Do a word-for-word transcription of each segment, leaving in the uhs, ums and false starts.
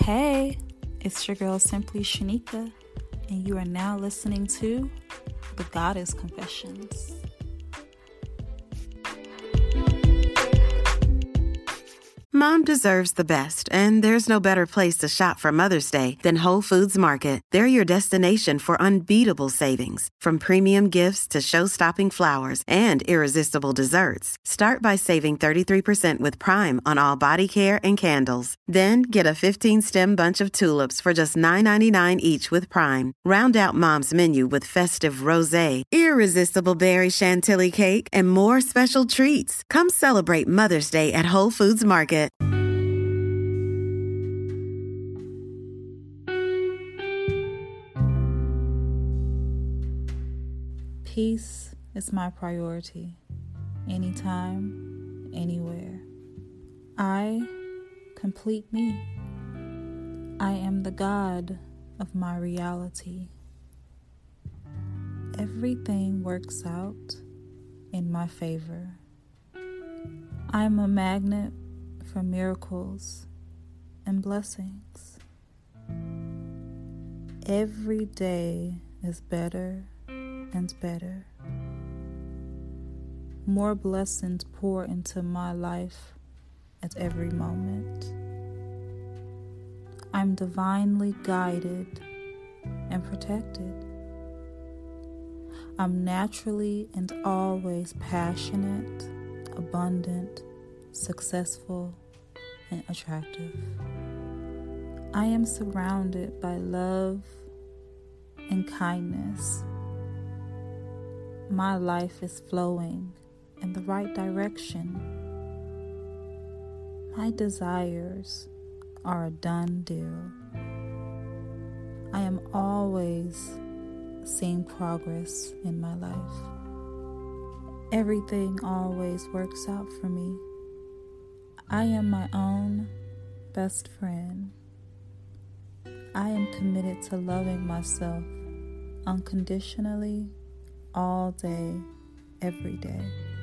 Hey, it's your girl Simply Shanika, and you are now listening to The Goddess Confessions. Mom deserves the best, and there's no better place to shop for Mother's Day than Whole Foods Market. They're your destination for unbeatable savings, from premium gifts to show-stopping flowers and irresistible desserts. Start by saving thirty-three percent with Prime on all body care and candles. Then get a fifteen-stem bunch of tulips for just nine ninety-nine each with Prime. Round out Mom's menu with festive rosé, irresistible berry chantilly cake, and more special treats. Come celebrate Mother's Day at Whole Foods Market. Peace is my priority, anytime, anywhere. I complete me. I am the God of my reality. Everything works out in my favor. I'm a magnet for miracles and blessings. Every day is better and better. More blessings pour into my life at every moment. I'm divinely guided and protected. I'm naturally and always passionate, abundant, successful, and attractive. I am surrounded by love and kindness. My life is flowing in the right direction. My desires are a done deal. I am always seeing progress in my life. Everything always works out for me. I am my own best friend. I am committed to loving myself unconditionally all day, every day.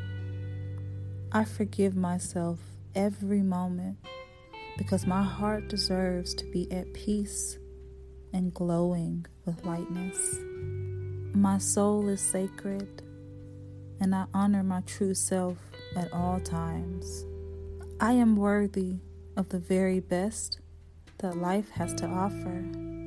I forgive myself every moment because my heart deserves to be at peace and glowing with lightness. My soul is sacred, and I honor my true self at all times. I am worthy of the very best that life has to offer.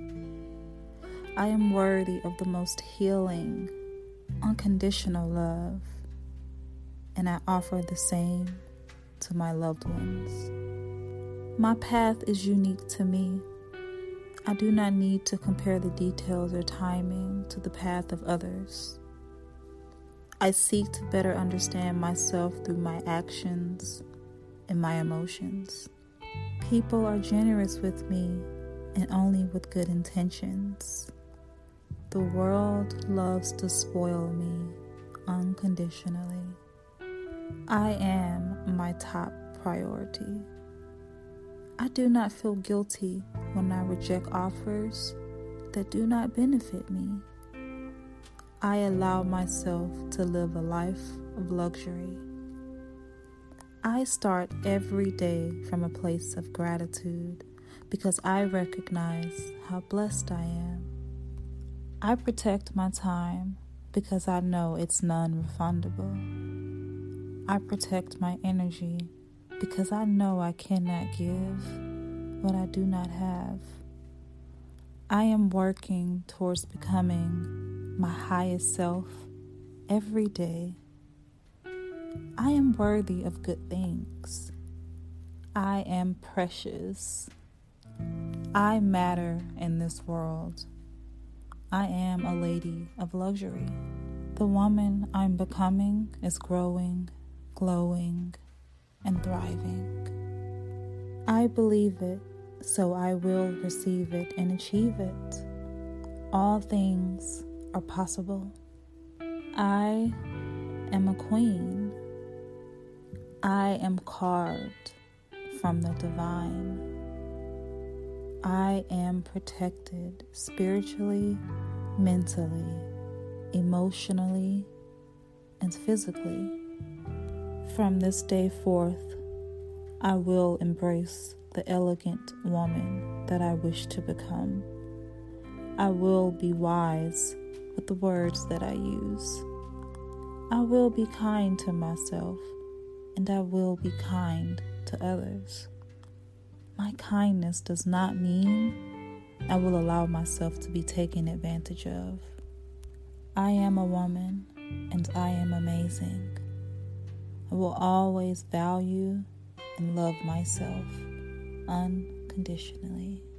I am worthy of the most healing, unconditional love, and I offer the same to my loved ones. My path is unique to me. I do not need to compare the details or timing to the path of others. I seek to better understand myself through my actions and my emotions. People are generous with me and only with good intentions. The world loves to spoil me unconditionally. I am my top priority. I do not feel guilty when I reject offers that do not benefit me. I allow myself to live a life of luxury. I start every day from a place of gratitude because I recognize how blessed I am. I protect my time because I know it's non-refundable. I protect my energy because I know I cannot give what I do not have. I am working towards becoming my highest self every day. I am worthy of good things. I am precious. I matter in this world. I am a lady of luxury. The woman I'm becoming is growing, glowing, and thriving. I believe it, so I will receive it and achieve it. All things are possible. I am a queen. I am carved from the divine. I am protected spiritually, mentally, emotionally, and physically. From this day forth, I will embrace the elegant woman that I wish to become. I will be wise with the words that I use. I will be kind to myself, and I will be kind to others. My kindness does not mean I will allow myself to be taken advantage of. I am a woman, and I am amazing. I will always value and love myself unconditionally.